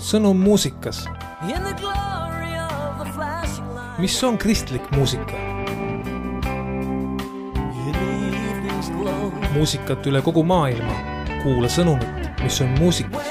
Sõnum muusikas. Mis on kristlik muusika? Muusikat üle kogu maailma. Kuula sõnumit, mis on muusikas.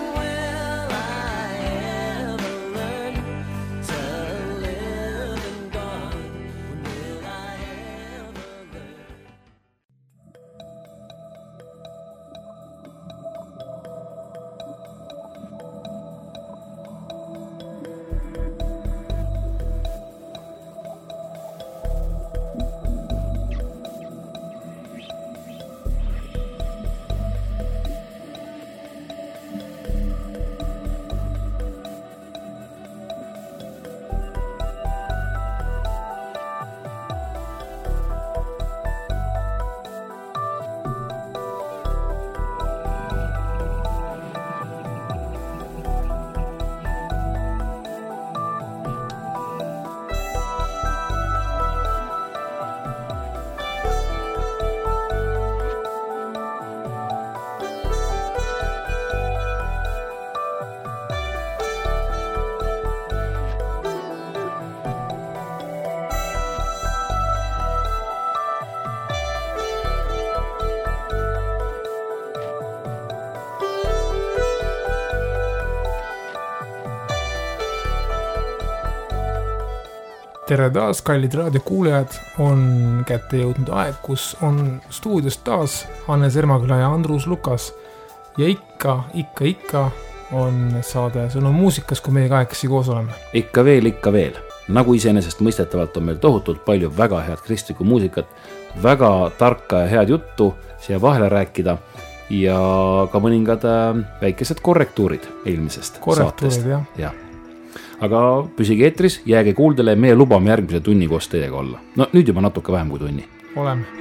Tere taas, kallid raadiokuulejad, on kätte jõudnud aeg, kus on stuudios taas Hannes Ermaküla ja Andrus Lukas. Ja ikka on saade Sõnum muusikas, kui meie kahekesi koos oleme. Ikka veel. Nagu iseenesest mõistetavalt on meil tohutult palju väga head kristlikku muusikat, väga tarka ja head juttu siia vahele rääkida ja ka mõningad väikesed korrektuurid eelmisest saatest. Ja. Aga püsige eetris, jääge kuuldele, meie lubame järgmise tunni koos teiega olla. No nüüd juba natuke vähem kui tunni. Oleme.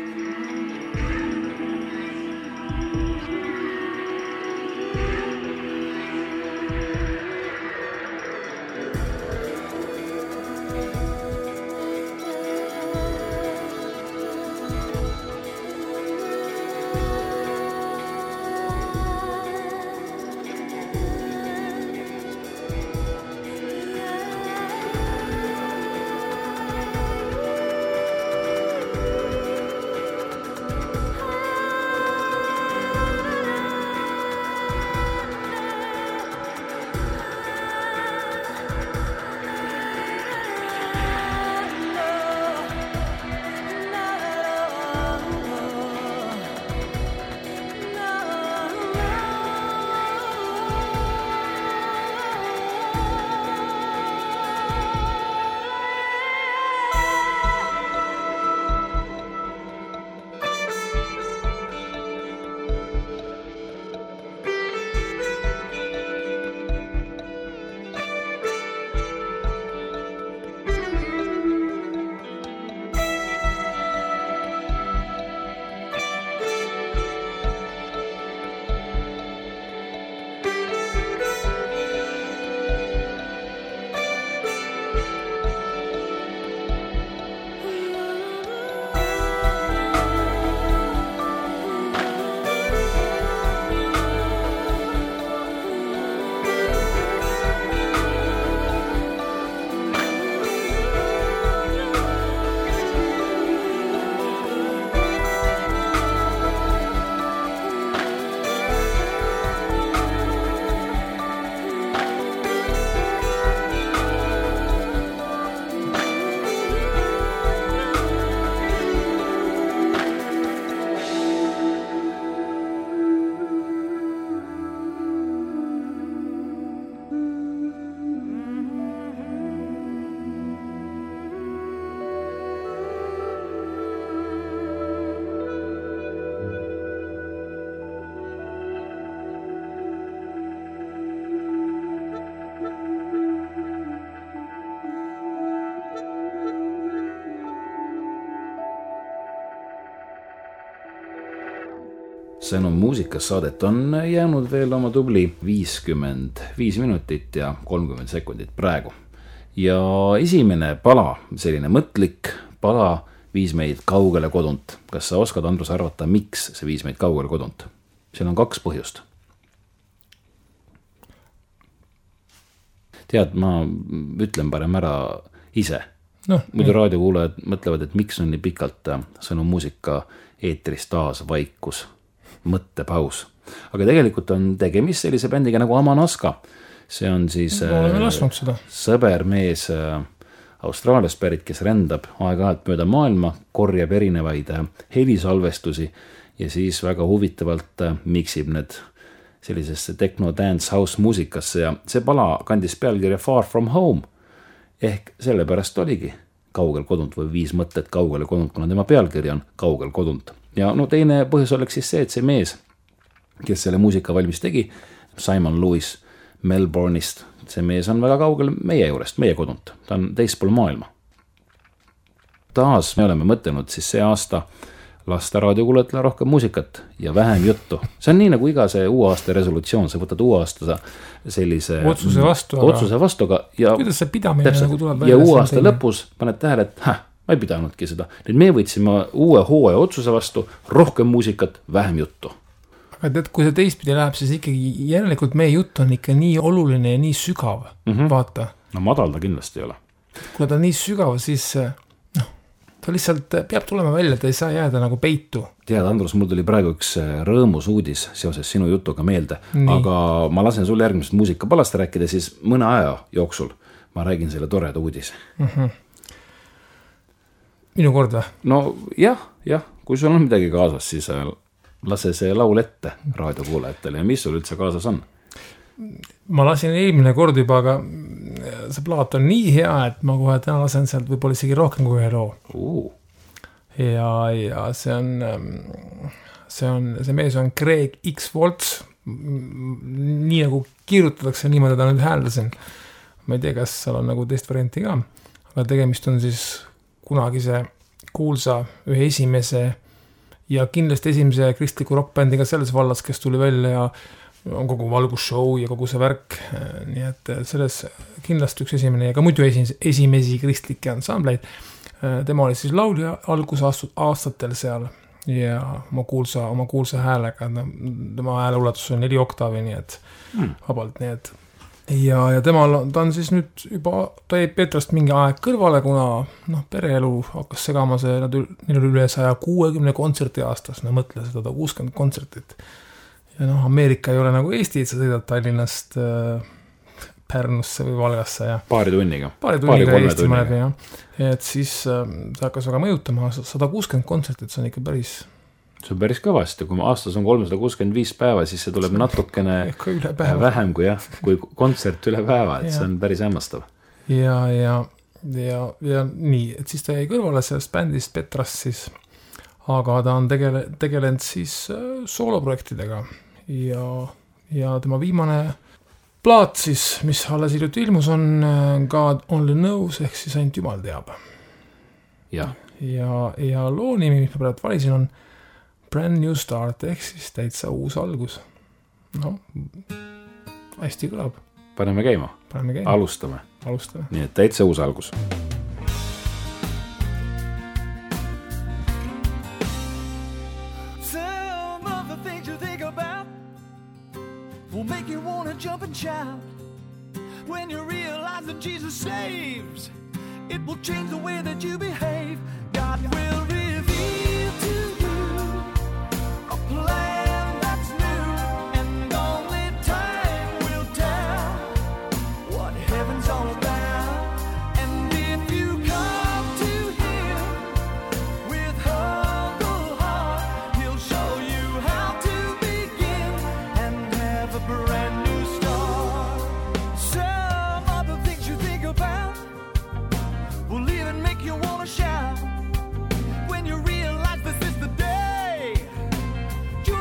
Sõnum muusikas saadet on jäänud veel oma tubli 55 minutit ja 30 sekundit praegu. Ja esimene pala, selline mõtlik pala viis meid kaugele kodunt. Kas sa oskad, Andrus, arvata, miks see viis meid kaugele kodunt? Seal on 2 põhjust. tead, ma ütlen parem ära ise. Muidu raadiokuulajad mõtlevad, et miks on nii pikalt Sõnu muusika eetris taas vaikus, mõttepaus. Aga tegelikult on tegemist sellise bändiga nagu Amanaska. See on siis sõber mees Austraaliast pärit, kes rändab aeg-ajalt mööda maailma, korjab erinevaid helisalvestusi ja siis väga huvitavalt miksib need sellisesse techno dance house muusikasse ja see pala kandis pealkirja Far From Home ehk sellepärast oligi kaugel kodunt või 5 mõtted kaugele kodunt, kuna tema pealkiri on kaugel kodunt. Ja no teine põhjus oleks siis see, et see mees, kes selle muusika valmis tegi, Simon Lewis Melbourne'ist, see mees on väga kaugel meie juurest, meie kodunt, ta on teispool maailma. Taas me oleme mõtlenud siis see aasta lasta raadiokuulajatele rohkem muusikat ja vähem juttu. See on nii nagu iga see uue aasta resolutsioon, sa võtad uue aasta sellise otsuse vastu, aga ja kuidas see pidamine nagu tuleb välja? Ja uue aasta lõpus paned tähele, et ma ei pidanudki seda. Nüüd me võtsime uue hooaja otsuse vastu, rohkem muusikat, vähem juttu. Aga tead, kui see teistpidi läheb, siis ikkagi järelikult meie jutt on ikka nii oluline ja nii sügav. Vaata. No madal ta kindlasti ei ole. Kui ta on nii sügav, siis ta lihtsalt peab tulema välja, ta ei saa jääda nagu peitu. Tead, Andrus, mul tuli praegu üks rõõmus uudis seoses sinu jutuga meelde, aga ma lasen sulle järgmisest muusikapalast rääkida, siis mõne aja jooksul ma räägin selle toreda uudise. Minu kord või? No jah, kui sul on midagi kaasas, siis lase see laul ette raadiokuulajatele ja mis sul üldse kaasas on? Ma lasin eelmine kord juba, aga see plaat on nii hea, et ma kohe täna lasen sealt võib-olla isegi rohkem kui ühe loo. Ja see mees on Craig X. Waltz, nii nagu kirjutatakse, niimoodi ta nüüd hääldasin. Ma ei tea, kas seal on nagu teist varianti ka, aga tegemist on siis kunagise kuulsa ühe esimese ja kindlasti esimese kristliku rockbändiga selles vallas, kes tuli välja ja on kogu valgusshow ja kogu see värk, nii et selles kindlasti üks esimene ja ka muidu esimesi kristlikke ansambleid. Tema oli siis laulja algusaastatel seal ja oma kuulsa häälega, tema hääle ulatus on 4 oktaavi, nii et vabalt, nii et ja ta on siis nüüd juba, ta jäi Petrast mingi aeg kõrvale, kuna pereelu hakkas segama see, neil oli üle 160 kontserti aastas, mõtle seda 160 kontsertit. Ja Ameerika ei ole nagu Eesti, et sa sõidad Tallinnast Pärnusse või Valgasse ja paari tunniga Eesti mõleb ja et siis see hakkas väga mõjutama 160 kontsertit, see on ikka päris see on päris kõvasti, kui aastas on 365 päeva, siis see tuleb natukene vähem kui kontsert üle päeva, et see on päris hämmastav. Ja nii, et siis ta jäi kõrvale sellest bändist Petrast siis, aga ta on tegelenud siis sooloprojektidega ja tema viimane plaat siis, mis alles hiljuti ilmus, on God Only Knows, ehk siis ainult Jumal teab. Ja loo nimi, mis ma praegu valisin, on Brand New Start, ehk siis täitsa uus algus. Hästi kõlab. Paneme käima. Alustame. Nii et täitsa uus algus. Will make you want to jump and shout when you realize that Jesus saves. It will change the way that you behave. God will reveal to you a plan that's new, and only time will tell what heaven's all about. And if you come to Him with humble heart, He'll show you how to begin and have a brand new start. Some of the things you think about will even make you want to shout when you realize this is the day. You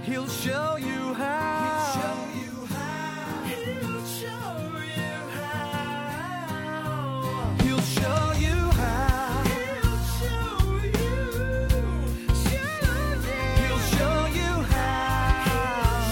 He'll show you how. He'll show you how. He'll show you how. He'll show you how. He'll show you. He'll show you how.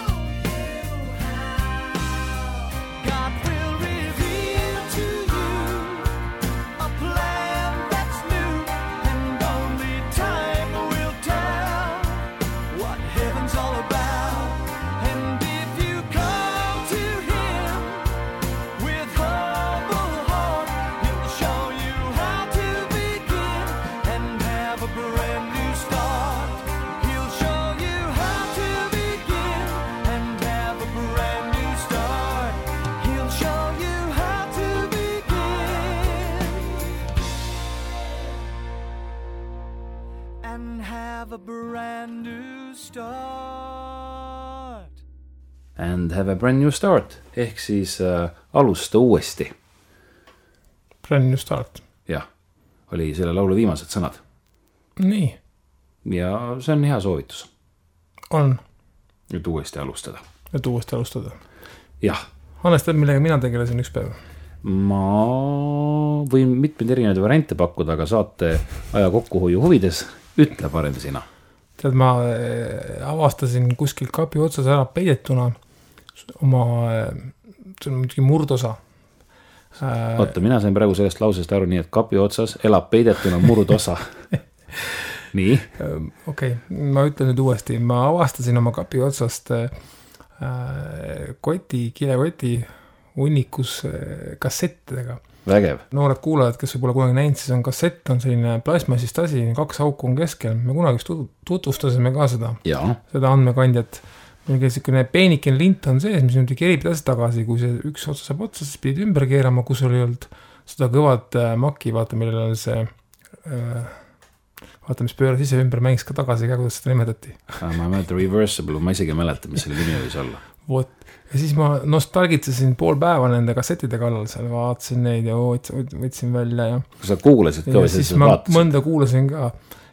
God will reveal to you a plan that's new, and only time will tell what heaven's all about. And if you come to him with humble heart, he'll show you how to begin and have a brand new start. He'll show you how to begin and have a brand new start. He'll show you how to begin and have a brand new start. And have a brand new start ehk siis alusta uuesti. Brand new start. Jah, oli selle laulu viimased sõnad. Nii, Ja see on hea soovitus, on, et uuesti alustada. et uuesti alustada. Jah, Hannes teab, millega mina tegelesin üks päev. ma võin mitmeid erinevaid variante pakkuda, aga saate aja kokkuhoiu huvides ütle parem sina. Tead, ma avastasin kuskil kapi otsas ära peidetuna oma, see on muidugi murdosa. Oota, mina sain praegu sellest lausest aru nii, et kapi otsas elab peidetuna murdosa. Nii? Okei, ma ütlen nüüd uuesti, ma avastasin oma kapi otsast kilekoti hunnikus kassettidega. Vägev. Noored kuulajad, kes võib-olla kunagi näinud, siis on kassett, on selline plasmasist asi, 2 auku on keskel. Me kunagi tutvustasime ka seda andmekandjat. Meil käis selline peeniken lint on sees, mis nüüd kerib edasi tagasi, kui see üks otsa saab otsa, siis pidid ümber keerama, kus oli olnud seda kõvad maki, vaata, millel on see vaata, mis pööras ise ümber, mängis ka tagasi ka, kuidas seda nimetati. Ma mäleta reversible, ma isegi mäleta, mis selle nimi võis olla. Vot. Ja siis ma nostalgitsesin pool päeva nende kassettide kallal seal, vaatasin neid ja võtsin välja ja sa kuulasid ka ja siis ma vaatasid? Mõnda kuulasin ka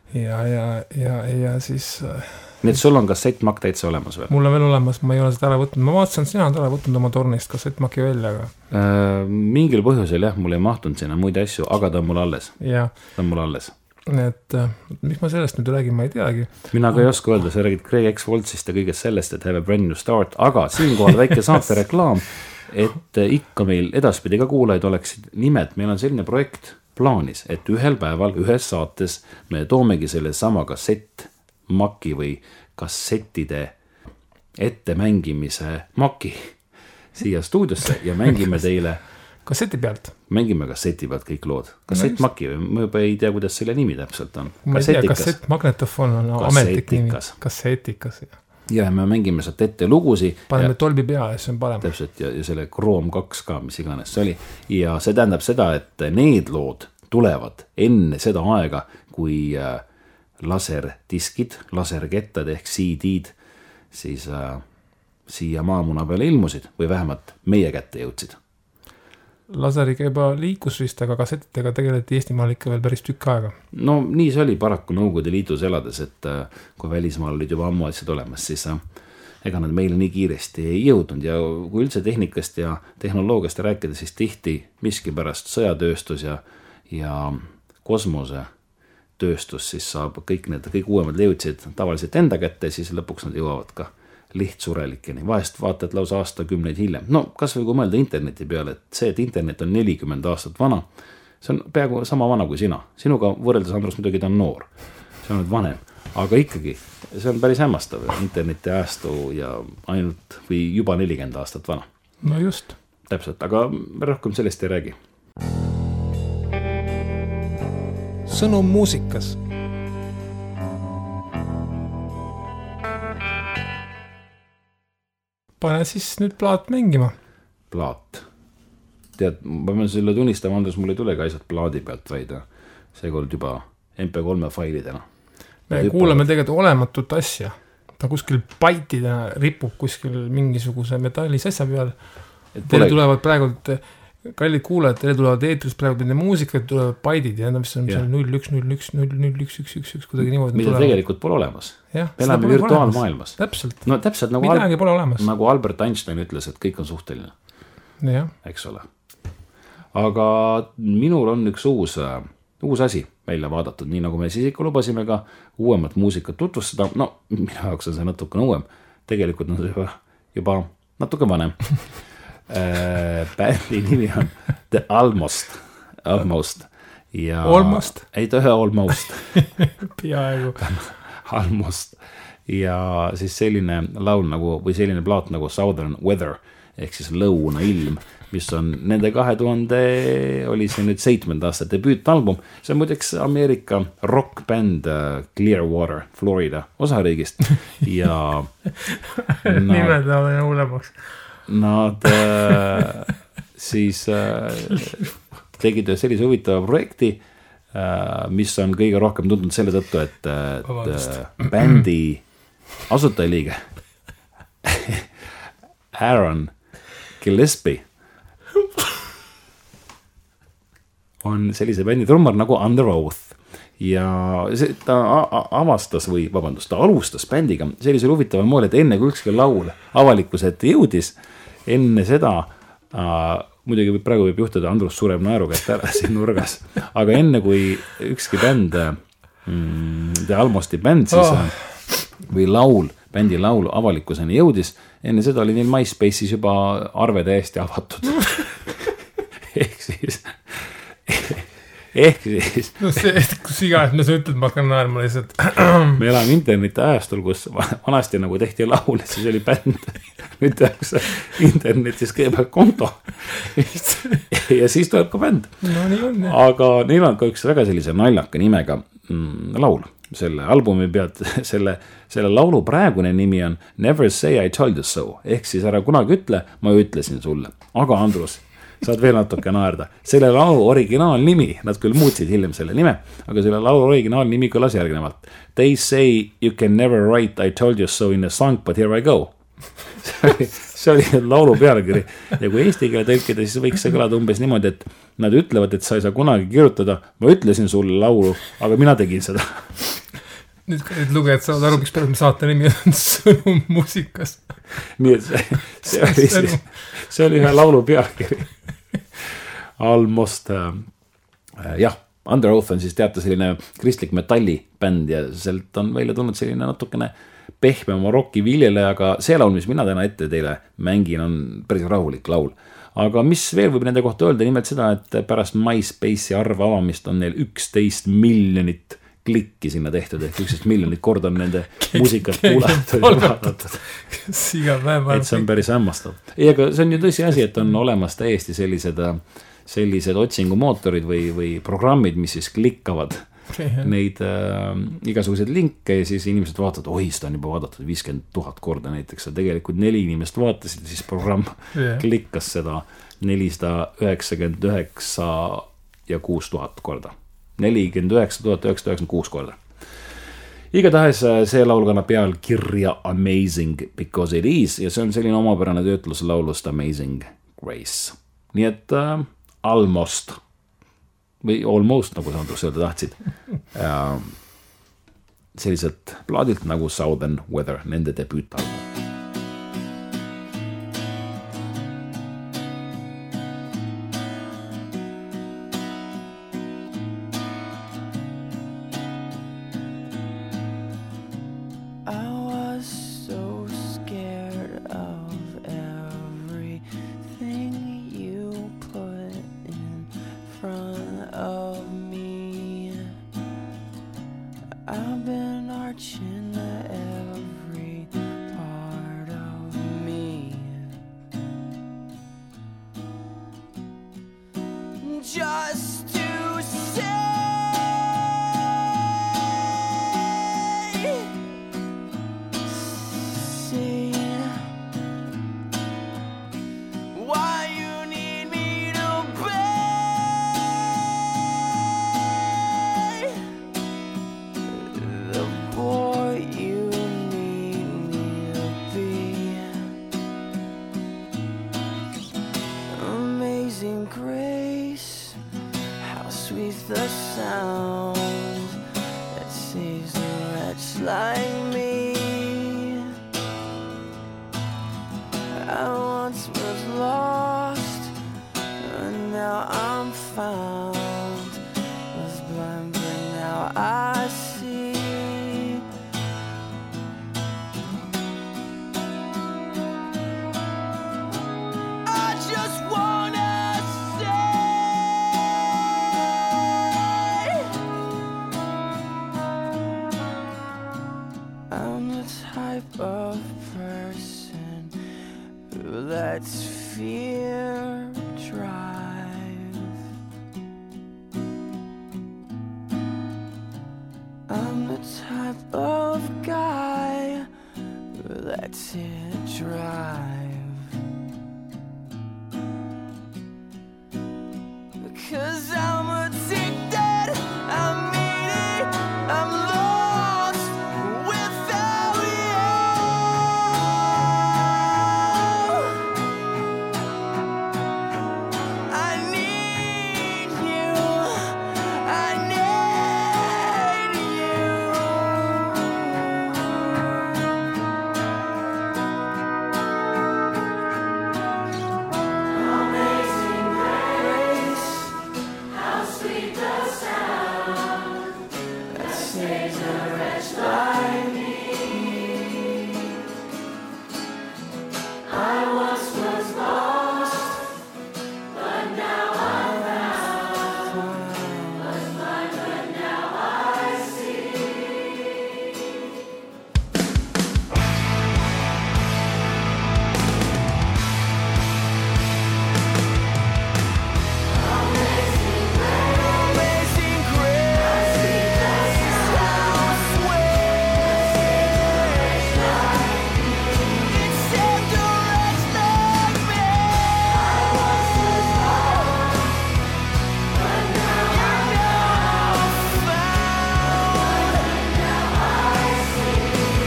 ja siis nii et sul on kassettmakk täitsa olemas veel? Mul on veel olemas, ma ei ole seda ära võtnud, ma vaatasin, sina on ära võtnud oma tornist kassettmakki välja, aga mingil põhjusel jah, mul ei mahtunud sinna muid asju, aga ta on mul alles. Ja. Ta on mul alles. Et miks ma sellest nüüd räägin, ma ei teagi. Mina ka ei oska öelda, sa räägid Greg X Voltsist ja kõigest sellest, et have a brand new start, aga siinkohal väike saate reklaam, et ikka meil edaspidi ka kuulajaid oleksid nimed, meil on selline projekt plaanis, et ühel päeval, ühes saates me toomegi selle sama kassettmaki või kassettide ettemängimise maki siia stuudiosse ja mängime teile kasseti pealt. Mängime kasseti pealt kõik lood. Kassettmaki või ma juba ei tea, kuidas selle nimi täpselt on. Ma ei tea, kassettmagnetofon on ametlik nimi. Kassetikas. Ja me mängime sealt ette lugusi. Paneme tolbi pea ja see on parem. Täpselt ja selle Chrome 2 ka, mis iganes see oli. Ja see tähendab seda, et need lood tulevad enne seda aega, kui laserdiskid, laserkettad ehk CD-d siis siia maamuna peale ilmusid või vähemalt meie kätte jõudsid. Laseriga juba liikus vist, aga kassettidega tegeleti Eestimaal ikka veel päris tükk aega. No nii see oli paraku Nõukogude Liidus elades, et kui välismaal olid juba ammu asjad olemas, siis ega nad meile nii kiiresti ei jõudnud ja kui üldse tehnikast ja tehnoloogiast rääkida, siis tihti miski pärast sõjatööstus ja kosmosetööstus, siis saab kõik uuemad jõudsid tavaliselt enda kätte, siis lõpuks nad jõuavad ka lihtsurelikeni, vahest vaatad lausa aastakümneid hiljem. No kas või kui mõelda interneti peale, et see, et internet on 40 aastat vana, see on peaaegu sama vana kui sina. Sinuga võrreldes, Andrus, muidugi ta on noor. See on nüüd vanem. Aga ikkagi, see on päris hämmastav. Interneti ajastu ja ainult või juba 40 aastat vana. No just. Täpselt, aga rohkem sellest ei räägi. Sõnum muusikas. Pane siis nüüd plaat mängima. Plaat. Tead, ma pean selle tunnistama, Andrus, mul ei tule ka asjad plaadi pealt, vaid seekord juba MP3 failidena. Me kuuleme tegelikult olematut asja. Ta kuskil baitidena ripub kuskil mingisuguse metallis asja peal. Teile tulevad praegult kallid kuulajad, teile tulevad eetrist praegu nende muusikad, tulevad baidid ja need on, mis on 0-1-0-1-0-1-0-1-1 kuidagi niimoodi. Mida tegelikult pole olemas. Me elame virtuaalmaailmas. Täpselt. No täpselt nagu, nagu Albert Einstein ütles, et kõik on suhteline. Ja. Eks ole. Aga minul on üks uus asi välja vaadatud, nii nagu me siis ikka lubasime ka uuemat muusikat tutvustada. No, minu jaoks on see natuke uuem. Tegelikult on see juba natuke vanem. Bändi nimi on The Almost. Ja Almost? Ei tõhe Almost. Peaaegu. Almost. Ja siis selline laul nagu, või selline plaat nagu Southern Weather, ehk siis lõuna ilm, mis on nende 2000, oli see nüüd 7. aasta debüütalbum. See on muideks Ameerika rockbänd Clearwater, Florida osariigist. Ja nimed on uulemaks. Nad siis tegid sellise huvitava projekti, mis on kõige rohkem tuntud selle tõttu, et bändi asutajaliige Aaron Gillespie on sellise bändi trummar nagu Under Oath. Ja ta avastas ta alustas bändiga sellisel huvitaval moel, et enne kui ükski laul avalikkuse ette jõudis, enne seda, muidugi praegu võib juhtuda, Andrus sureb naeru käest ära siin nurgas, aga enne kui ükski bänd, The Almosti bänd siis, või bändi laul avalikkuseni jõudis, enne seda oli neil MySpace'is juba arve täiesti avatud. Ehk siis no see, kus iganes me sa ütled, ma hakkan naerma lihtsalt. Me elame interneti ajastul, kus vanasti nagu tehti laul, siis oli bänd. Nüüd tehakse internetis kõigepealt konto. Ja siis tuleb ka bänd. No nii on. Aga neil on ka üks väga sellise naljaka nimega laul. Selle albumi pealt, selle laulu praegune nimi on Never Say I Told You So. Ehk siis ära kunagi ütle, ma ütlesin sulle. Aga Andrus, saad veel natuke naerda. Selle laulu originaalnimi, nad küll muutsid hiljem selle nime, aga selle laulu originaalnimi kõlas järgnevalt. They say you can never write I told you so in a song, but here I go. See oli laulu pealkiri. Ja kui eesti keele tõlkida, siis võiks see kõlada umbes niimoodi, et nad ütlevad, et sa ei saa kunagi kirjutada, ma ütlesin sulle laulu, aga mina tegin seda. Nüüd lugejad saavad aru, miks peale saate nimi on sõnum muusikas. Nii et see oli ühe laulu pealkiri. Almost, jah, Under Oath on siis teate selline kristlik metallibänd ja sealt on välja tulnud selline natukene pehmema rocki viljele, aga see laul, mis mina täna ette teile mängin, on päris rahulik laul. Aga mis veel võib nende kohta öelda, nimelt seda, et pärast MySpace'i arve avamist on neil 11 miljonit klikki sinna tehtud, ehk 11 miljonit korda on nende muusikat kuulatud. Et see on päris hämmastav. Ei, aga see on ju tõsi asi, et on olemas täiesti sellised otsingumootorid või programmid, mis siis klikkavad neid igasuguseid linke ja siis inimesed vaatavad, oi, seda on juba vaadatud 50 000 korda näiteks ja tegelikult 4 inimest vaatasid ja siis programm klikkas seda 499 ja 6000 korda. 49 996 korda. Igatahes see laul kannab pealkirja Amazing Because It Is ja see on selline omapärane töötlus laulust Amazing Grace. Nii et Almost või Almost, nagu sa Andrus öelda tahtsid, sellised plaadilt nagu Southern Weather, nende debüütalbum. I've been arching every part the sound that saves a wretch like me. I once was lost, and now I'm found. Was blind, but now I see. I just wanna say I'm the type of person who lets fear drive. I'm the type of guy who lets it drive. Because I'm addicted, I'm needy, I'm lost without you. I need you, I need you. Amazing grace, how sweet the sound that saves a wretch like me. I once was lost, but now I'm found. Was blind, but now I see. Amazing grace, how sweet it saved a wretch like me. I once was lost, but now I'm found. Now I see.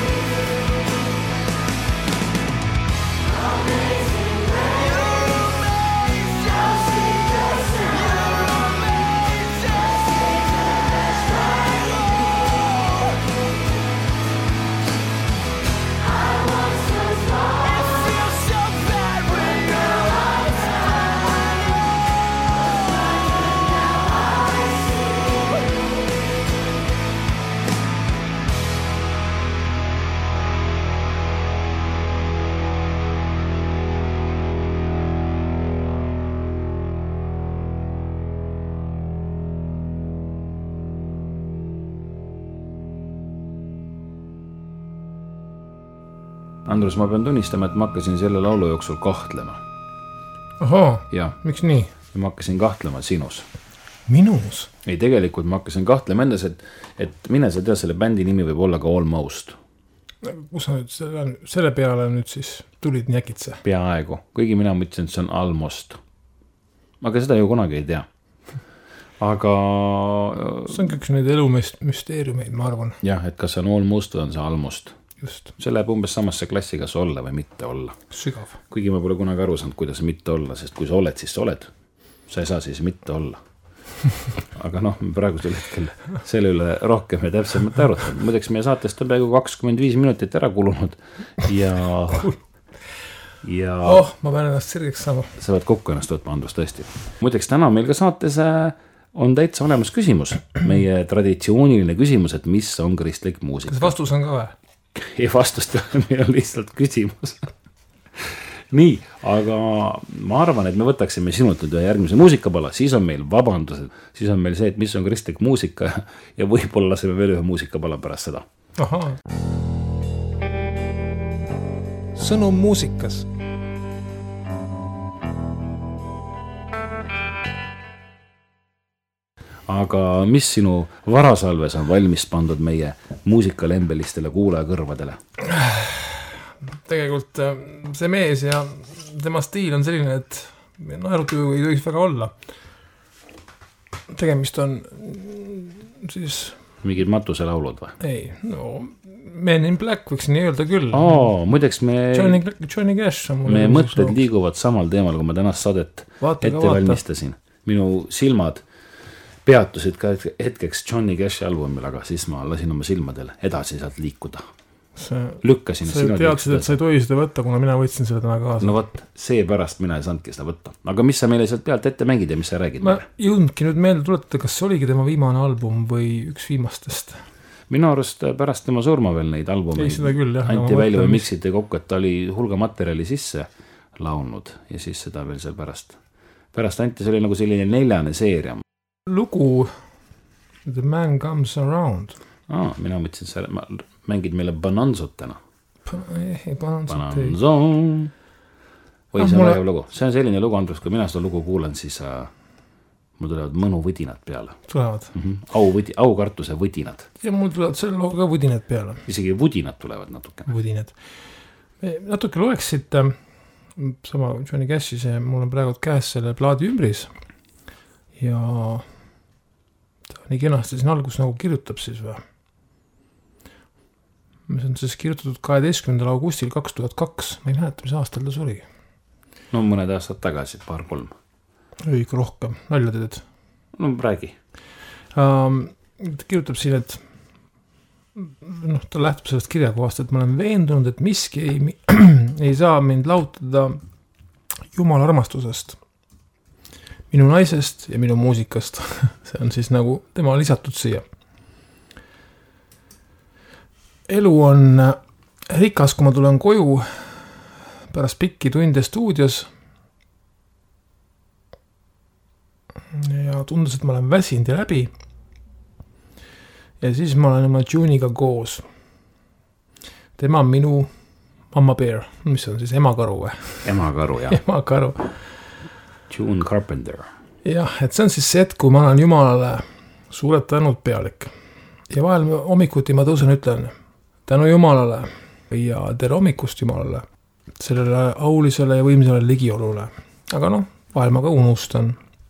Amazing grace, you're amazing. How sweet the sound, you're amazing. I once was lost. It feels so bad when you're lost. Now I see. Andrus, ma pean tunnistama, et ma hakkasin selle laulu jooksul kahtlema. Ahaa, Ja, miks nii? ja ma hakkasin kahtlema sinus. Minus? Ei, tegelikult ma hakkasin kahtlema endas, et mine sa tea, selle bändi nimi võib olla ka Almost. Kus sa nüüd selle peale nüüd siis tulid nii äkitse? Peaaegu. Kuigi mina mõtlesin, et see on Almost. Aga seda ju kunagi ei tea. Aga See on kõik neid elumüsteeriumeid, ma arvan. jah, et kas see on Almost või on see Almost. Just, See läheb umbes samasse klassi, kas olla või mitte olla. sügav. Kuigi ma pole kunagi aru saanud, kuidas mitte olla, sest kui sa oled, siis sa oled. Sa ei saa siis mitte olla. Aga noh, praegusel hetkel selle üle rohkem ja täpsemalt arutanud. Muideks meie saatest on peaaegu 25 minutit ära kulunud ja Ma pean ennast sirgeks saama. sa pead kokku ennast võtma, Andrus, tõesti. Muideks täna meil ka saates on täitsa olemas küsimus. Meie traditsiooniline küsimus, et mis on kristlik muusika. Kas vastus on ka või? Ei vastust, meil on lihtsalt küsimus. Nii, aga ma arvan, et me võtaksime sinult nüüd järgmise muusikapala, siis on meil vabandused, siis on meil see, et mis on kristlik muusika ja võib-olla laseme veel ühe muusikapala pärast seda. Ahaa. Sõnum muusikas. Aga mis sinu varasalves on valmis pandud meie muusikalembelistele kuulajakõrvadele? Tegelikult see mees ja tema stiil on selline, et naerutu ei tohiks väga olla. Tegemist on siis... Mingid matuselaulud või? Ei, no Men in Black võiks nii öelda küll. Muideks Johnny Cash on me mõtted liiguvad samal teemal, kui ma tänast saadet ette valmistasin. Minu silmad peatusid ka hetkeks Johnny Cashi albumil, aga siis ma lasin oma silmadel edasi sealt liikuda. Lükkasin. Sa teadsid, et sa ei tohi seda võtta, kuna mina võtsin selle täna kaasa. No võt, seepärast mina ei saanudki seda võtta. Aga mis sa meile sealt pealt ette mängid ja mis sa räägid? Ma jõudnudki nüüd meelde tuletada, kas see oligi tema viimane album või üks viimastest? Minu arust pärast tema surma veel neid albumeid ei, seda küll, jah, anti välja või miksiti kokku, et ta oli hulga materjali sisse laulnud ja siis seda veel seal pärast anti, see oli nagu selline 4. seeria. Lugu The Man Comes Around. Mina mõtlesin, sa mängid meile Bonanzot täna. Bonanzot ei. Või see on väga lugu. See on selline lugu, Andrus, kui mina seda lugu kuulan, siis mul tulevad mõnuvõdinad peale. Tulevad? Aukartuse võdinad. Ja mul tulevad selle looga ka võdinad peale. Isegi võdinad tulevad natuke. Võdinad. Natuke loeksid sama Johnny Cashi, mul on praegu käes selle plaadi ümbris ja ta nii kenasti siin algus nagu kirjutab siis või. See on siis kirjutatud 12. augustil 2002, ma ei mäleta, mis aastal ta suri. No mõned aastad tagasi, 2-3. Õige rohkem, nalja teed. No räägi. Ta kirjutab siin, et ta lähtub sellest kirjakohast, et ma olen veendunud, et miski ei saa mind lautada Jumala armastusest, minu naisest ja minu muusikast. See on siis nagu tema lisatud siia. Elu on rikas, kui ma tulen koju pärast pikki tunde stuudios ja tundus, et ma olen väsinud ja läbi ja siis ma olen oma Juniga koos. Tema on minu Mama Bear, mis on siis emakaru või? Emakaru, jah. Emakaru. June Carpenter. Jah, et see on siis see, et kui ma olen Jumalale suurelt tänud pealik ja vahel hommikuti ma tõusen ütlen tänu Jumalale ja tere hommikust Jumalale, sellele aulisele ja võimsale ligiolule. Aga vahel ma ka unustan.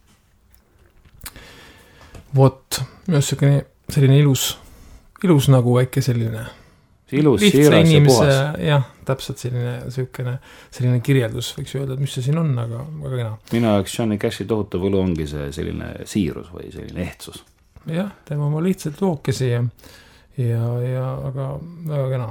Vot, selline ilus nagu väike selline ilus, siiras ja puhas. Jah, täpselt selline kirjeldus võiks öelda, et mis see siin on, aga väga kena. Minu jaoks Johnny Cashi tohutu võlu ongi see selline siirus või selline ehtsus. Jah, tema oma lihtsalt lookesi ja aga väga kena.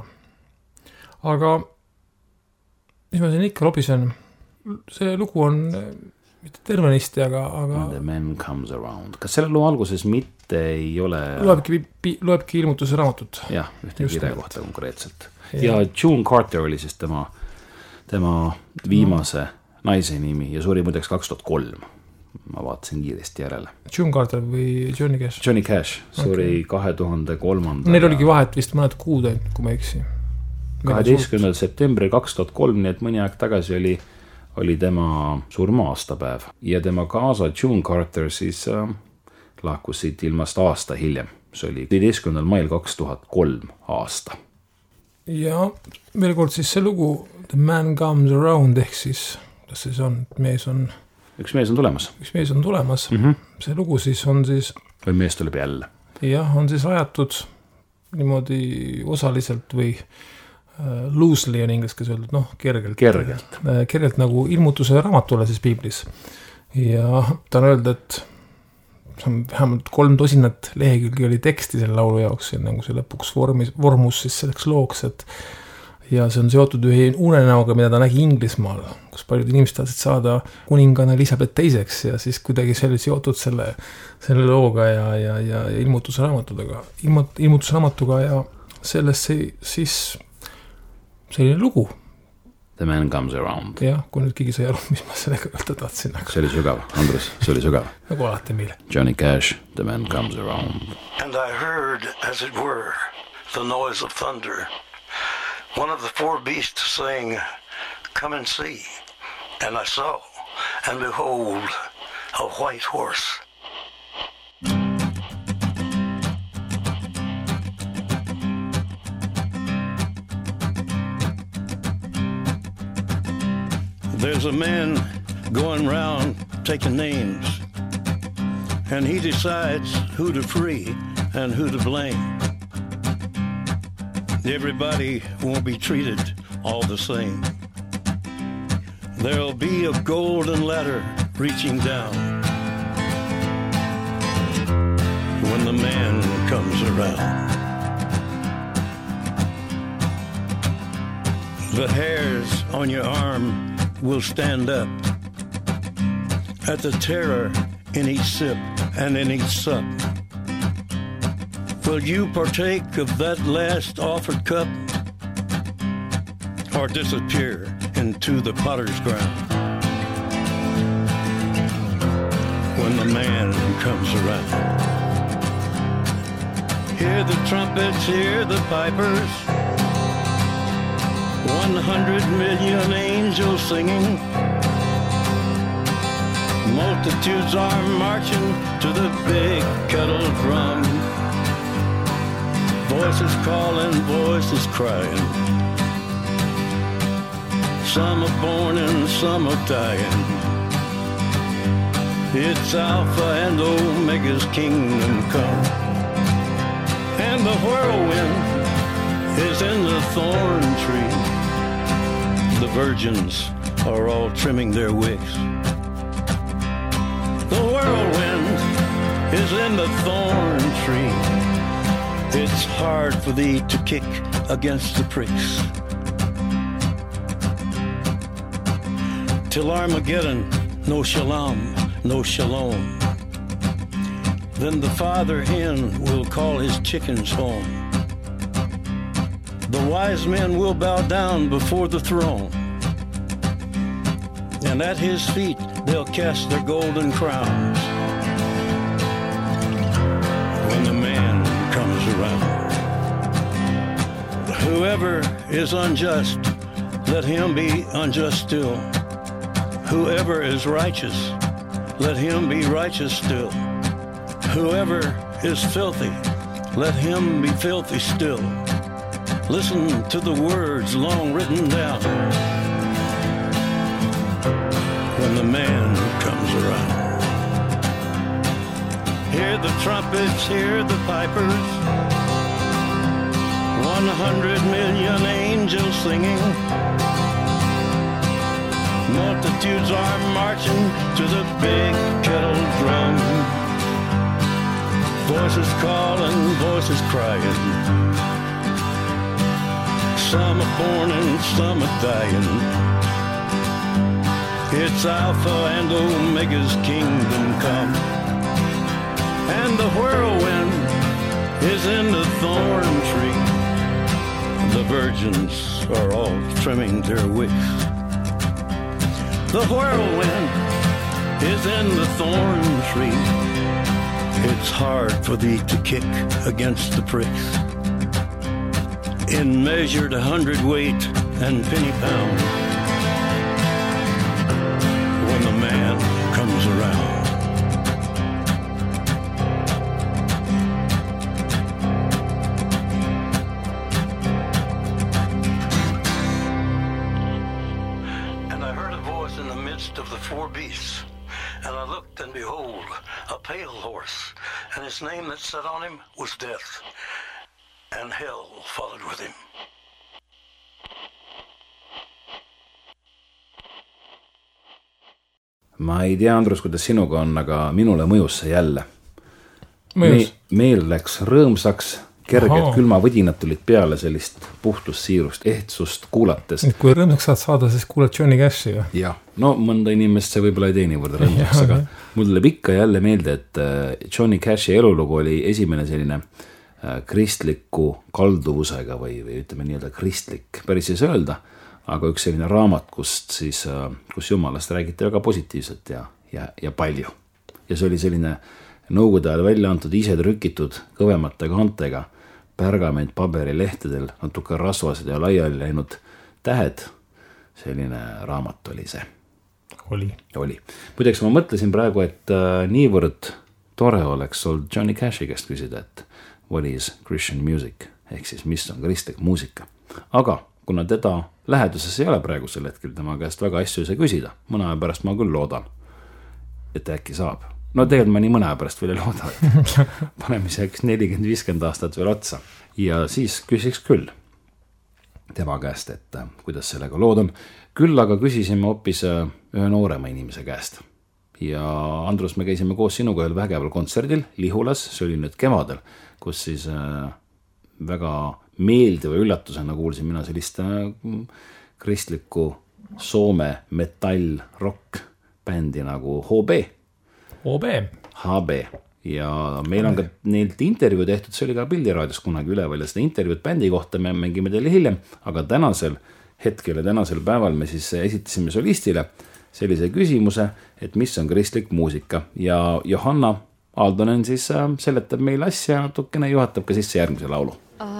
Aga mis ma siin ikka lobisen, see lugu on mitte tervenisti, aga The Man Comes Around. Kas selle loo alguses mitte ei ole loebki ilmutuse raamatut? Jah, ühte kirja kohta konkreetselt. Ja June Carter oli siis tema viimase naise nimi ja suri muideks 2003. Ma vaatasin kiiresti järele. June Carter või Johnny Cash? Johnny Cash suri 2003. Neil oligi vahet vist mõned kuud, kui ma eksi. 12. septembril 2003, nii et mõni aeg tagasi oli tema surma aastapäev ja tema kaasa June Carter siis lahkus siit ilmast aasta hiljem. See oli 15. mail 2003 aasta. Ja veel kord siis see lugu The Man Comes Around ehk siis, kuidas siis on, üks mees on tulemas. Üks mees on tulemas. See lugu siis on siis või mees tuleb jälle. Jah, on siis ajatud niimoodi osaliselt või loosely on inglise keeles öeldud, kergelt nagu ilmutuse raamatule siis piiblis. Ja ta on öeldud, et see on vähemalt 3 tosinat lehekülgi oli teksti selle laulu jaoks, nagu see lõpuks vormus siis selleks looks, ja see on seotud ühe unenäoga, mida ta nägi Inglismaal, kus paljud inimesed tahtsid saada kuninganna Elisabeth teiseks ja siis kuidagi see oli seotud selle looga ja ilmutuse raamatuga ja sellest siis selline lugu. The Man Comes Around. Jah, kui nüüd keegi sai aru, mis ma sellega öelda tahtsin. See oli sügav, Andrus, see oli sügav. Nagu alati meile. Johnny Cash, The Man Comes Around. And I heard, as it were, the noise of thunder. One of the 4 beasts saying, come and see. And I saw, and behold, a white horse. There's a man going around taking names, and he decides who to free and who to blame. Everybody won't be treated all the same. There'll be a golden ladder reaching down. when the man comes around. The hairs on your arm will stand up at the terror in each sip and in each sup. Will you partake of that last offered cup, or disappear into the potter's ground when the man comes around? Hear the trumpets, hear the pipers, 100 million angels singing. Multitudes are marching to the big kettle drum. Voices calling, voices crying. Some are born and some are dying. It's Alpha and Omega's kingdom come. And the whirlwind is in the thorn tree. The virgins are all trimming their wicks. The whirlwind is in the thorn tree. It's hard for thee to kick against the pricks. Till Armageddon, no shalom, no shalom. Then the father hen will call his chickens home. The wise men will bow down before the throne, and at his feet they'll cast their golden crowns when the man comes around. Whoever is unjust, let him be unjust still. Whoever is righteous, let him be righteous still. Whoever is filthy, let him be filthy still. Listen to the words long written down when the man comes around. Hear the trumpets, hear the pipers, 100 million angels singing. Multitudes are marching to the big kettle drum. Voices calling, voices crying. Some are born and some are dying. It's Alpha and Omega's kingdom come. And the whirlwind is in the thorn tree. The virgins are all trimming their wicks. The whirlwind is in the thorn tree. It's hard for thee to kick against the pricks. In measured 100-weight and penny pound when the man comes around. Of the four beasts, and I looked, and behold, a pale horse, and his name that sat on him was Death, and hell followed with him. Ma ei tea, Andrus, kuidas sinuga on, aga minule mõjus see jälle. Meel läks rõõmsaks, kerged külmavõdinad tulid peale, sellist puhtust, siirust, ehtsust kuulates. Kui rõõmsaks saad saada, siis kuulad Johnny Cashi ju. Jah, no mõnda inimest see võib-olla ei tee niivõrd rõõmsaks, aga mul tuleb ikka jälle meelde, et Johnny Cashi elulugu oli esimene selline kristliku kalduvusega või ütleme nii-öelda kristlik, päris ei saa öelda, aga üks selline raamat, kus jumalast räägiti väga positiivselt ja palju. Ja see oli selline nõukogude ajal välja antud, ise trükitud kõvemate kantega pärgament paberilehtedel, natuke rasvased ja laiali läinud tähed. Selline raamat oli see. Oli. Muideks ma mõtlesin praegu, et niivõrd tore oleks olnud Johnny Cashi käest küsida, et what is Christian music, ehk siis mis on kristlik muusika. Aga kuna teda läheduses ei ole praegusel hetkel, tema käest väga asju ei saa küsida, mõne aja pärast ma küll loodan, et äkki saab. No tegelikult ma nii mõne aja pärast veel ei looda, et paneme isegi 40-50 aastat veel otsa. Ja siis küsiks küll tema käest, et kuidas sellega lood on. Küll aga küsisime hoopis ühe noorema inimese käest. ja Andrus, me käisime koos sinuga ühel vägeval kontserdil Lihulas, see oli nüüd kevadel, kus siis väga meeldiva üllatusena kuulsin mina sellist kristlikku Soome metall-rock bändi nagu HB. Ja meil on ka neilt intervjuu tehtud, see oli ka Pildiraadios kunagi üleval ja seda intervjuud bändi kohta me mängime teile hiljem, aga tänasel hetkel ja tänasel päeval me siis esitasime solistile sellise küsimuse, et mis on kristlik muusika ja Johanna Aaldonen siis seletab meile asja natukene, juhatab ka sisse järgmise laulu.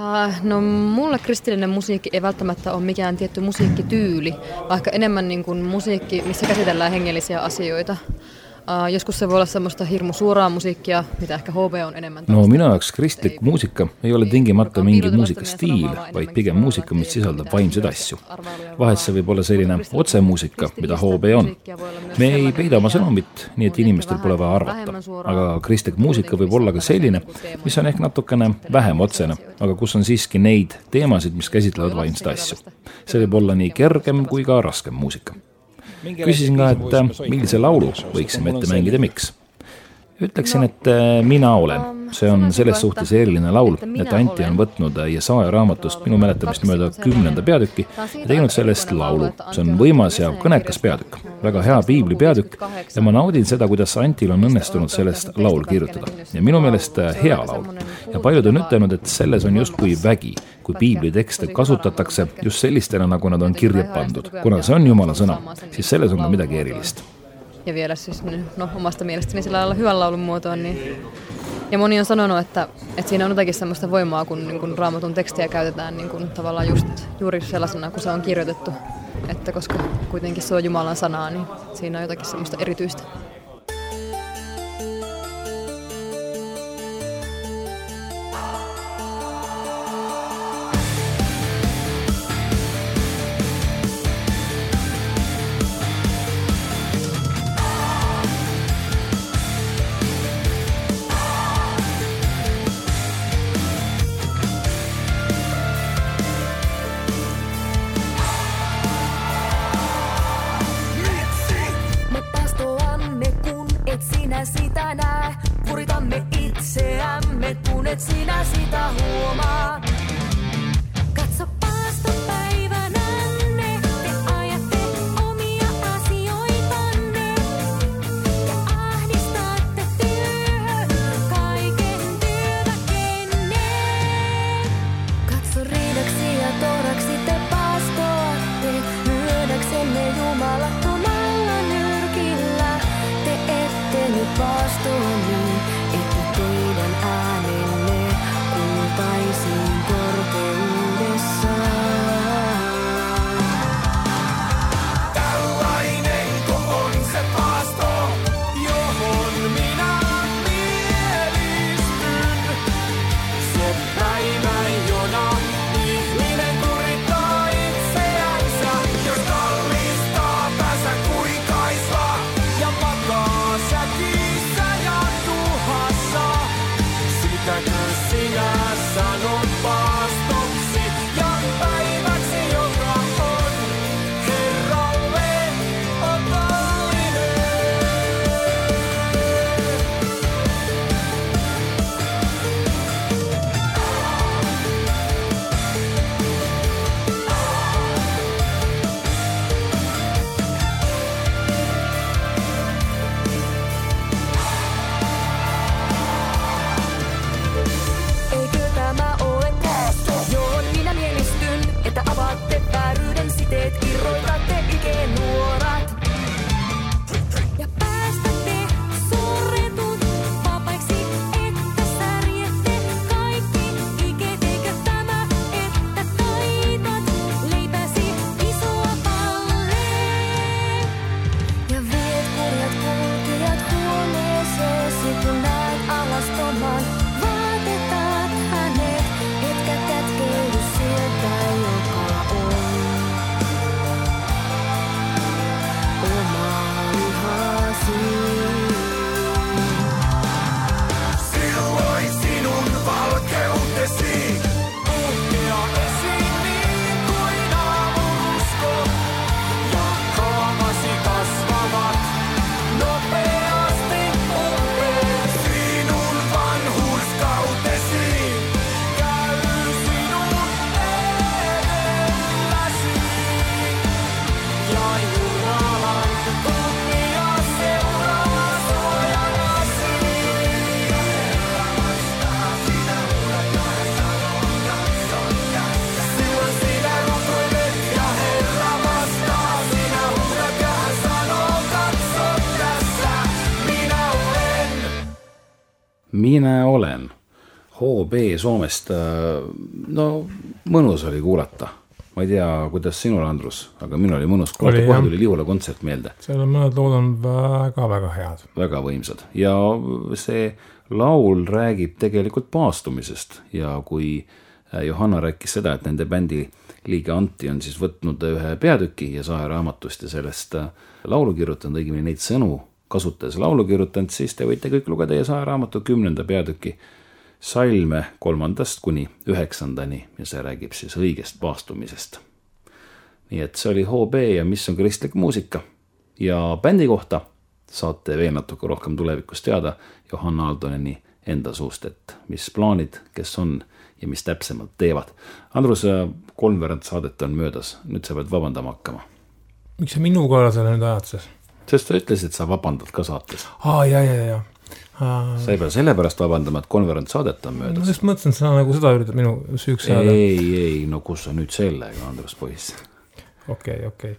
No mulle kristillinen musiikki ei välttämättä ole mikään tietty musiikkityyli, vaikka enemmän niin kuin musiikki, missä käsitellään hengellisiä asioita. Joskus se voi olla semmoista hirmu suoraa musiikkia, mitä ehkä HB on enemmän. No minu jaoks kristlik muusika ei ole tingimata mingi muusikastiil, vaid pigem muusika, mis sisaldab vaimseid asju. Vahet see võib olla selline otsemuusika, mida HB on. Me ei peida oma sõnumit, nii et inimestel pole vaja arvata. Aga kristlik muusika võib olla ka selline, mis on ehk natukene vähem otsene, aga kus on siiski neid teemasid, mis käsitlevad vaimseid asju. See võib olla nii kergem kui ka raskem muusika. Küsisin ka, et millise laulu võiksime ette mängida, miks. Ütleksin, et Mina olen. See on selles suhtes eriline laul, et Anti on võtnud Jesaja raamatust minu mäletamist mööda 10. peatükki ja teinud sellest laulu. See on võimas ja kõnekas peatükk. Väga hea piibli peatükk ja ma naudin seda, kuidas Antil on õnnestunud sellest laul kirjutada. Ja minu meelest hea laul. Ja paljud on ütelnud, et selles on justkui vägi, kui piibli tekste kasutatakse just sellistena, nagu nad on kirja pandud. Kuna see on Jumala sõna, siis selles on ka midagi erilist. Ja vielä siis omasta mielestäni sillä lailla hyvän laulun muotoon. Niin. Ja moni on sanonut, että siinä on jotakin semmoista voimaa, kun Raamatun tekstiä käytetään niin kuin tavallaan juuri sellaisena, kun se on kirjoitettu. Että koska kuitenkin se on Jumalan sanaa, niin siinä on jotakin semmoista erityistä. Me pastoamme Mine olen HB Soomest, no mõnus oli kuulata. Ma ei tea, kuidas sinul, Andrus, aga minul oli mõnus kuulata, kohe tuli Lihula kontsert meelde. Seal on mõned lood on väga head. Väga võimsad ja see laul räägib tegelikult paastumisest ja kui Johanna rääkis seda, et nende bändi liige Antti on siis võtnud ühe peatüki ja Sae raamatust ja sellest laulu kirjutanud, õigemini neid sõnu kasutades laulu kirjutanud, siis te võite kõik lugeda ja Sae raamatu 10. peatüki salme 3. kuni 9. ja see räägib siis õigest paastumisest. Nii et see oli HB ja mis on kristlik muusika ja bändi kohta saate veel natuke rohkem tulevikus teada Johanna Aldoneni enda suust, et mis plaanid, kes on ja mis täpsemalt teevad. Andrus, 3/4 saadet on möödas, nüüd sa pead vabandama hakkama. Miks sa minu korra selle nüüd ajad siis? Sest sa ütlesid, et sa vabandad ka saates. Ja. Sa ei pea selle pärast vabandama, et 3/4 saadet on möödas. No just mõtlesin, et sa nagu seda üritad minu süüks saada. Ei, no kus sa nüüd sellega, Andrus poiss? Okei.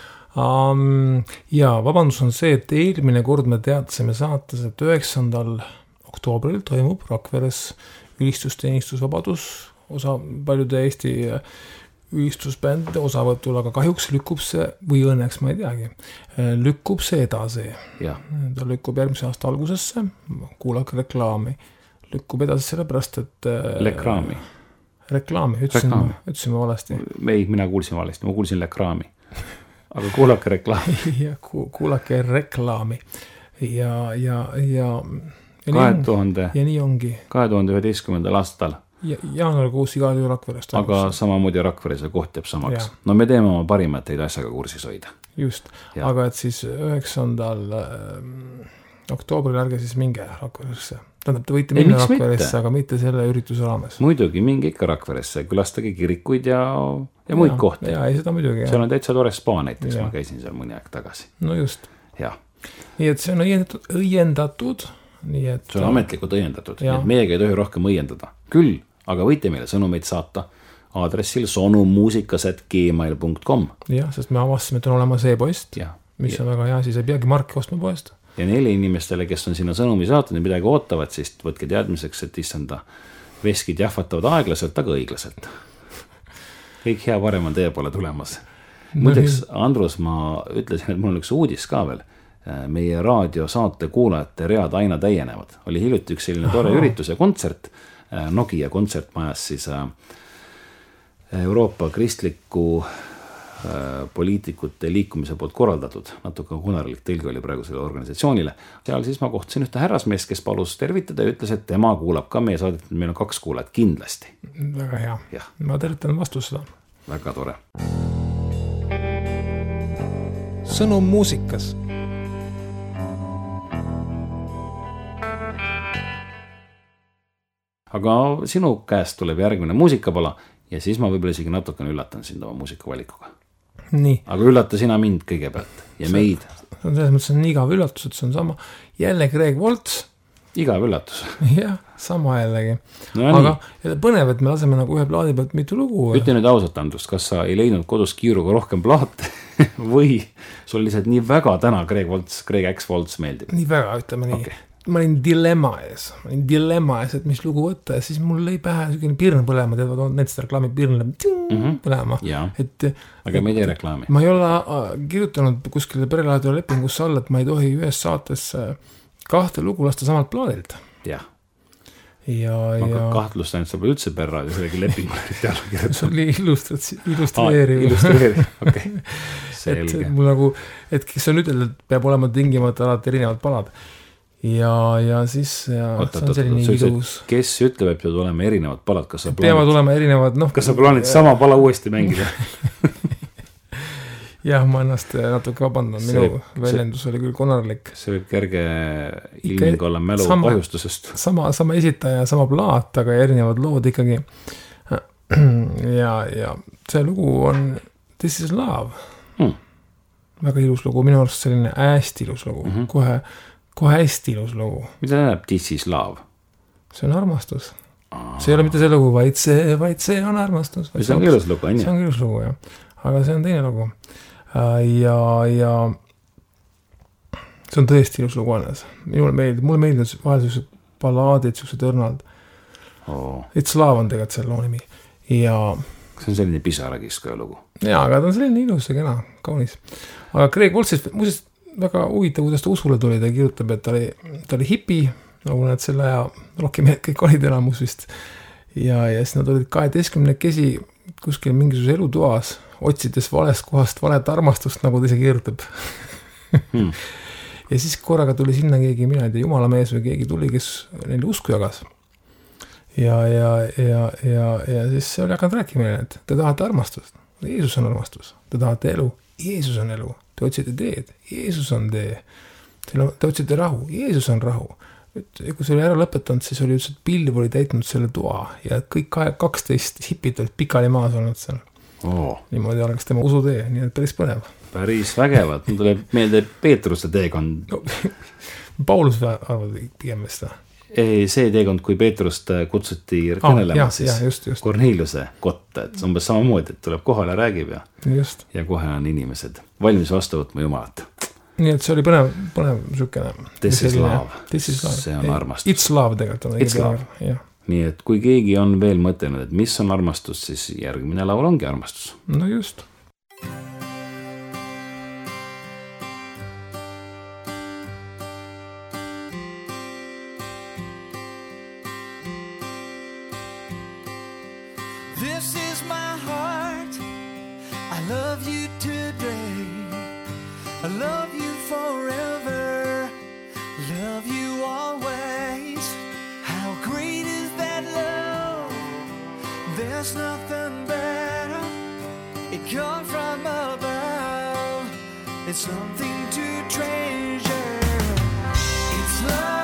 Ja vabandus on see, et eelmine kord me teadsime saates, et 9. oktoobril toimub Rakveres ülistusteenistusvabadus osa paljude Eesti ülistusbändide osavõtul, aga kahjuks lükkub see, või õnneks ma ei teagi, lükkub see edasi. Ja. Ta lükkub järgmise aasta algusesse, kuulake reklaami, lükkub edasi sellepärast, et reklaami, ütlesime valesti. Ei, mina kuulsin valesti, ma kuulsin reklaami. Aga kuulake reklaami. Ja kuulake reklaami. Ja 2000, ja nii ongi. 2011. aastal. Jaanuarikuus igal juhul Rakverest. Aga samamoodi Rakveres ja koht jääb samaks. No me teeme oma parimat teid asjaga kursis hoida. Just, aga et siis 9. oktoobril ärge siis minge Rakveresse. Tähendab, te võite minna Rakveresse, aga mitte selle ürituse raames. Muidugi, minge ikka Rakveresse, külastage kirikuid ja muid kohti. Ja, ei seda muidugi. Seal on täitsa tore spa näiteks, ma käisin seal mõni aeg tagasi. No just. Ja. Nii et see on õiendatud. Nii et see on ametlikult õiendatud, nii et meiega ei tohi rohkem õiendada. Küll, aga võite meile sõnumeid saata aadressil sonumusikas@gmail.com. Jah, sest me avastasime, et on olemas e-post, mis on väga hea, siis ei peagi marki ostma poest. Ja neile inimestele, kes on sinna sõnumi saatnud ja midagi ootavad, siis võtke teadmiseks, et issanda veskid jahvatavad aeglaselt, aga õiglaselt. Kõik hea varem on teie poole tulemas. Muideks, Andrus, ma ütlesin, et mul on üks uudis ka veel. Meie raadiosaate kuulajate read aina täienevad. Oli hiljuti üks selline tore üritus ja kontsert, Nokia kontsertmajas siis Euroopa kristliku poliitikute liikumise poolt korraldatud, natuke kunarlik tõlge oli praegu selle organisatsioonile. Seal siis ma kohtasin ühte härrasmeest, kes palus tervitada ja ütles, et tema kuulab ka meie saadet, meil on 2 kuulajat kindlasti. Väga hea. Ma tervitan vastus seda. Väga tore. Sõnum muusikas. Aga sinu käest tuleb järgmine muusikapala ja siis ma võib-olla isegi natukene üllatan sind oma muusikavalikuga. Nii. Aga üllata sina mind kõigepealt ja meid. See on selles mõttes on igav üllatus, et see on sama. Jälle Greg Waltz. Igav üllatus. Jah, sama jällegi. No, aga põnev, et me laseme nagu ühe plaadi pealt mitu lugu. Ütle nüüd ausalt, Andrus, kas sa ei leidnud kodus kiiruga rohkem plaate või sul lihtsalt nii väga täna Greg X Waltz meeldib? Nii väga, ütleme nii. Okay. Ma olin dilemma ees, et mis lugu võtta ja siis mul lõi pähe selline pirn põlema, teevad need seda reklaami pirn põlema. Aga me ei tee reklaami. Ma ei ole kirjutanud kuskile perelaadio lepingusse alla, et ma ei tohi ühes saates 2 lugu lasta samalt plaadilt. Jah. Ma kahtlust ainult saab üldse perraadio sellegi lepingule kirjutada. See oli illustreeriv. Okei. Selge. Mul nagu, et kes on ütelnud, et peab olema tingimata alati erinevad palad. Ja siis see on selline ilus. Kes ütleb, et peavad olema erinevad palad? Peavad olema erinevad, Kas sa plaanid sama pala uuesti mängida? Jah, ma ennast natuke vabandan, minu väljendus oli küll konarlik. See võib kerge ilming olla mälu kahjustusest. Sama esitaja, sama plaat, aga erinevad lood ikkagi. Ja see lugu on This is Love. Väga ilus lugu, minu arust selline hästi ilus lugu. Kohe hästi ilus lugu. Mida näeb This is Love? See on armastus. See ei ole mitte see lugu, vaid see on armastus. See on ilus lugu, on ju? See on ilus lugu, jah. Aga see on teine lugu. Ja see on tõesti ilus lugu annes. Mulle meeldis vahel ballaadid, siuksed õrnad. It's Love on tegelikult selle loo nimi. Ja see on selline pisarakiskaja lugu. Jaa, aga ta on selline ilus ja kena, kaunis. Aga Greg Waltz, muuseas väga huvitav, kuidas ta usule tuli, ta kirjutab, et ta oli hipi, nagu nad selle aja rockimehed kõik olid elamus vist. Ja siis nad olid 12 kuskil mingisuguse elutoas, otsides valest kohast valet armastust, nagu ta ise kirjutab. Ja siis korraga tuli sinna keegi, mina ei tea, jumalamees või keegi tuli, kes neile usku jagas. Ja siis see oli hakanud rääkima, et te tahate armastust, Jeesus on armastus, te tahate elu, Jeesus on elu, te otsite teed, Jeesus on tee, te otsite rahu, Jeesus on rahu. Ja kui see oli ära lõpetanud, siis oli just, et pilv oli täitnud selle toa ja kõik 12 hipid olid pikali maas olnud seal. Niimoodi oleks tema usutee, nii et päris põnev. Päris vägevad, mul tuleb meelde Peetruse teekond. No, Paulus arvad pigem vist. See teekond, kui Peetrust kutsuti kõnelema siis Korneliuse kotta, et umbes samamoodi, et tuleb kohale ja räägib ja kohe on inimesed valmis vastu võtma Jumalat. Nii et see oli põnev sükene. This is love. See on armastus. It's love tegelikult. It's love. Nii et kui keegi on veel mõtelnud, et mis on armastus, siis järgmine laul ongi armastus. No just. This is my heart. I love you today. I love you forever. Love you always. How great is that love? There's nothing better. It comes from above. It's something to treasure. It's love.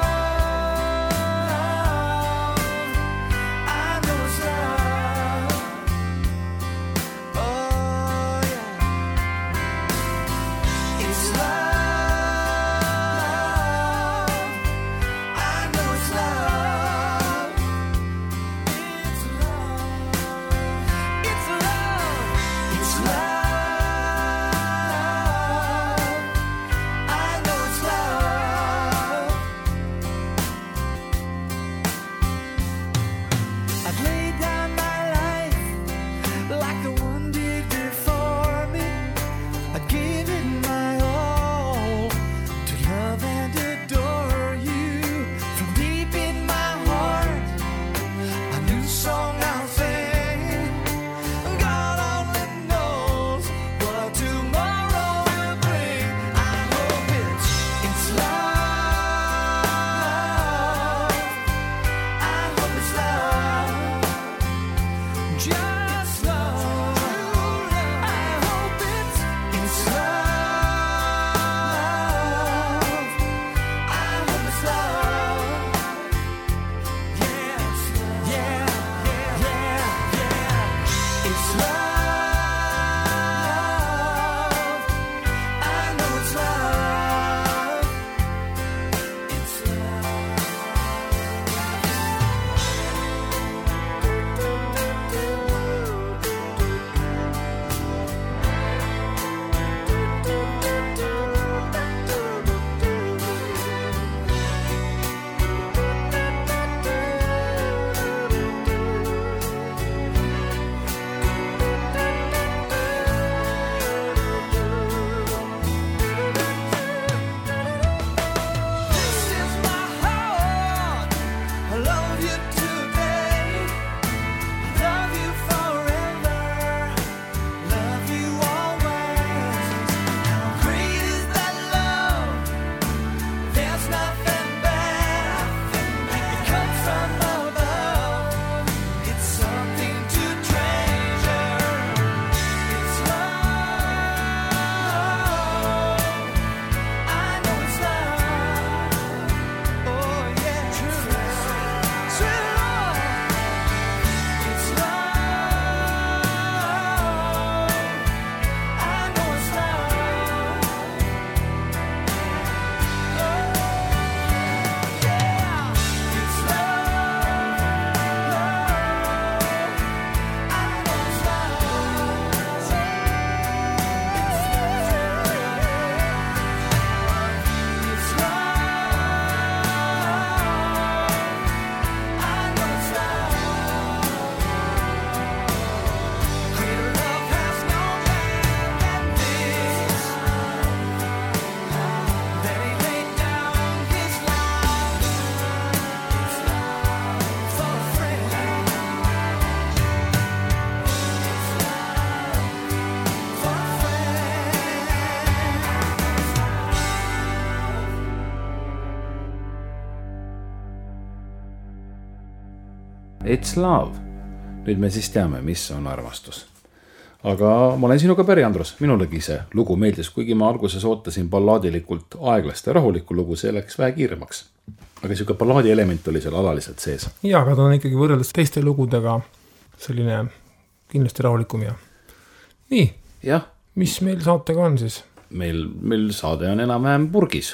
It's love. Nüüd me siis teame, mis on armastus. Aga ma olen sinuga päri, Andrus, minulegi see lugu meeldis, kuigi ma alguses ootasin ballaadilikult aeglast ja rahulikku lugu, see läks vähe kiiremaks. Aga siuke ballaadi element oli seal alaliselt sees. Ja, aga ta on ikkagi võrreldes teiste lugudega selline kindlasti rahulikum ja nii, jah, mis meil saatega on siis? Meil saade on enam-vähem purgis.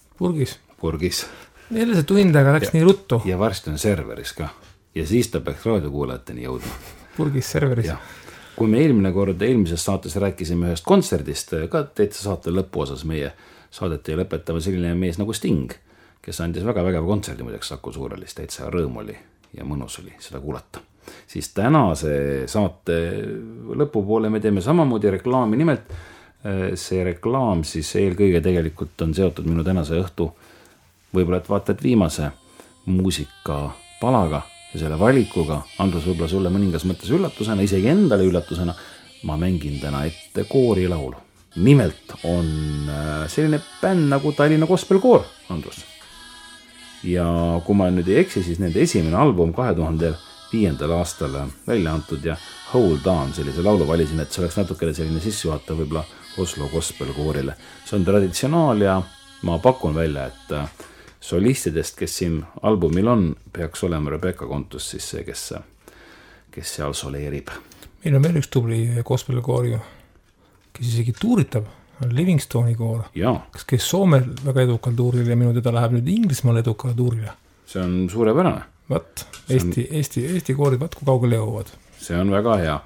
Purgis. Jälle see tundega läks nii ruttu. Ja varsti on serveris ka. Ja siis ta peaks raadiokuulajateni jõudma. Purgis serveris. Ja. Kui me eelmises saates rääkisime ühest kontserdist, ka täitsa saate lõpuosas meie saadet ei lõpetama selline mees nagu Sting, kes andis väga vägeva kontserdi muideks Saku Suurhallis, täitsa rõõm oli ja mõnus oli seda kuulata. Siis tänase saate lõpupoole me teeme samamoodi reklaami, nimelt see reklaam siis eelkõige tegelikult on seotud minu tänase õhtu, võib-olla et vaatad viimase muusikapalaga ja selle valikuga, Andrus, võib-olla sulle mõningas mõttes üllatusena, isegi endale üllatusena, ma mängin täna ette koorilaulu. Nimelt on selline bänd nagu Tallinna Gospelkoor, Andrus. Ja kui ma nüüd ei eksi, siis nende esimene album 2005. aastal välja antud ja Hold On, sellise laulu valisin, et see oleks natukene selline sissejuhatav võib-olla Oslo Gospelkoorile. See on traditsionaal ja ma pakun välja, et solistidest, kes siin albumil on, peaks olema Rebecca Kontus siis see, kes seal soleerib. Meil on veel üks tubli gospelkoor ju, kes isegi tuuritab, on Livingstone'i koor, kes Soomel väga edukal tuuril ja minu teda läheb nüüd Inglismaal edukal tuurile. See on suurepärane. Vaat, Eesti koorid, vaat kui kaugele jõuavad. See on väga hea.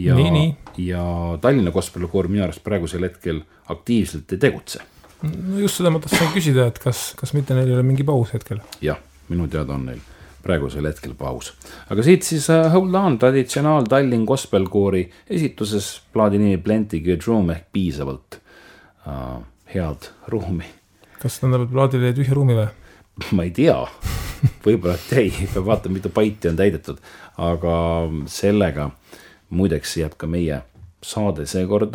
Ja Tallinna Gospelkoor minu arust praegusel hetkel aktiivselt ei tegutse. No just seda ma tahtsin küsida, et kas mitte neil ei ole mingi paus hetkel? Jah, minu teada on neil praegusel hetkel paus. Aga siit siis Hold On, traditsionaal Tallinn Gospelkoori esituses, plaadi nimi Plenty Good Room ehk piisavalt head ruumi. Kas tähendab plaadile tühja ruumi või? Ma ei tea, võib-olla ei, peab vaatama, mitu baiti on täidetud, aga sellega muideks jääb ka meie saade seekord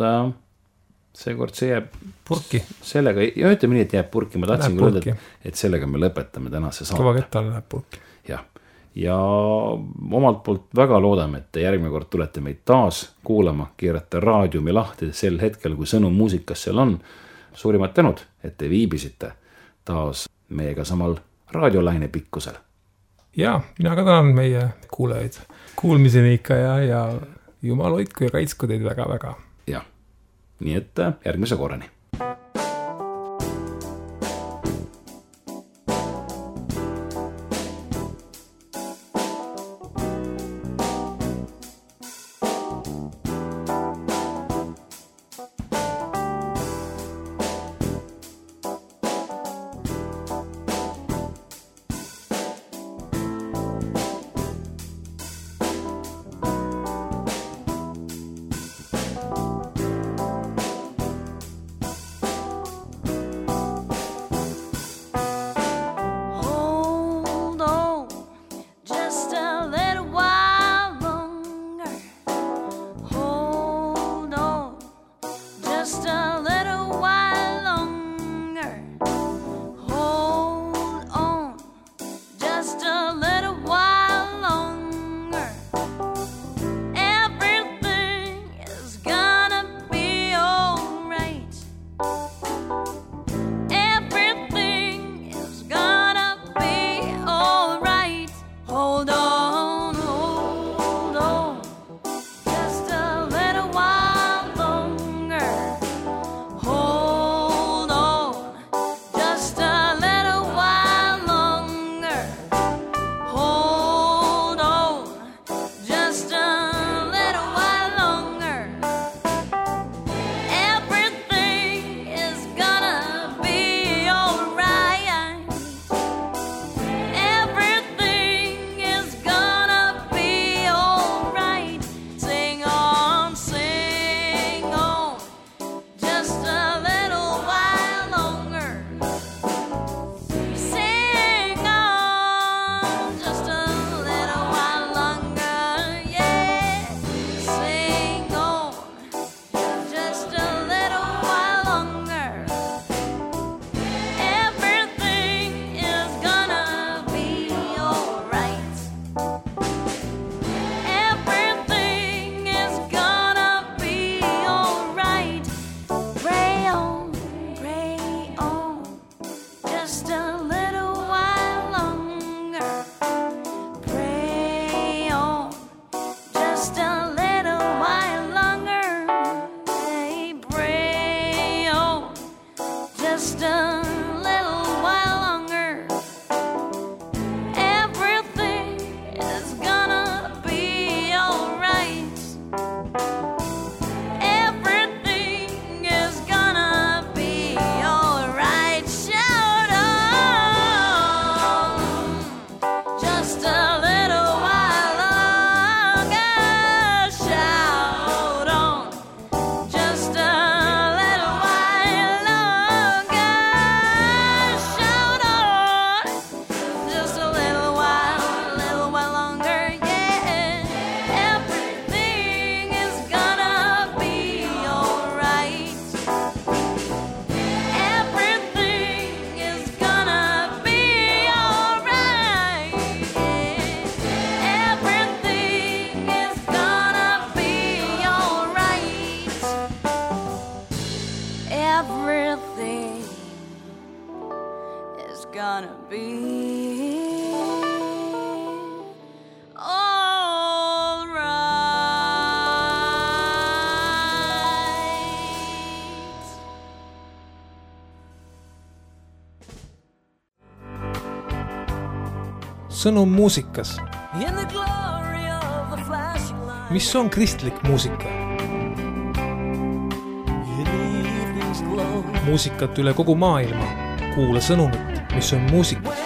see jääb purki. Sellega, ja ütleme nii, et jääb purki, ma tahtsin öelda, et sellega me lõpetame tänase saate. Kõva kettal läheb purki. Ja omalt poolt väga loodame, et järgmine kord tulete meid taas kuulama, keerate raadiumi lahti sel hetkel, kui sõnum muusikas seal on. Suurimad tänud, et te viibisite taas meiega samal raadiolaine pikkusel. Ja, mina ka tänan meie kuulajaid. Kuulmiseni ikka ja jumal hoidku ja kaitsku teid väga-väga. Ja, nii et järgmise korrani. just a little while longer. Everything is gonna be alright. Everything is gonna be alright. Shout on, just a little while longer. Shout on, just a little while longer. Shout on, just a little while longer. Yeah, everything is gonna be alright. Everything is gonna be alright. Everything is gonna be alright. Everything is gonna be alright. sõnum muusikas. In the glory of the flashing light, Mis on kristlik muusika? in the evening's glow, Muusikat üle kogu maailma. Kuula sõnumit, mis on muusikas.